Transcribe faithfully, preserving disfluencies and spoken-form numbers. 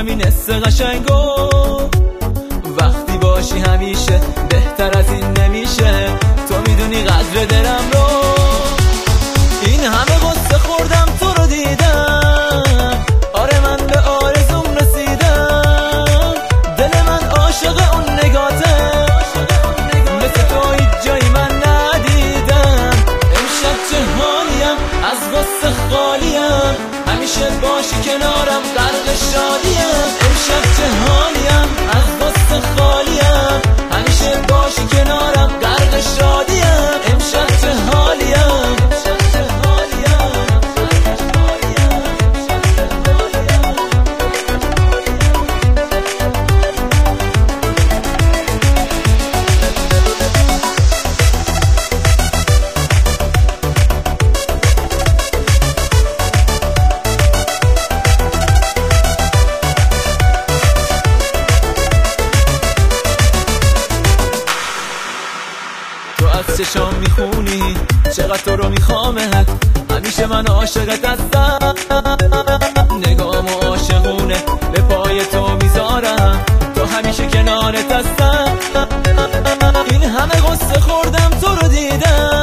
همین حس قشنگو وقتی باشی همیشه بهتر از این نمیشه. تو میدونی قدر دلم رو، این همه غصه خوردم تو رو دیدم. آره من به آرزوم رسیدم، دل من عاشق اون نگاته، مثل تو هیچ جایی من ندیدم. امشب چه حالیم، از غصه خالیم، همیشه باشی کنارم غرق شادیم. امشب چه حالیم، از غصه خالیم، همیشه باشی کنارم غرق شادیم. امشب چه حالیم. تو از چشام میخونی چقدر تو رو میخوامت، همیشه من عاشقت هستم. نگامو عاشقونه به پای تو میذارم، تو همیشه کنارت هستم. این همه غصه خوردم تو رو دیدم،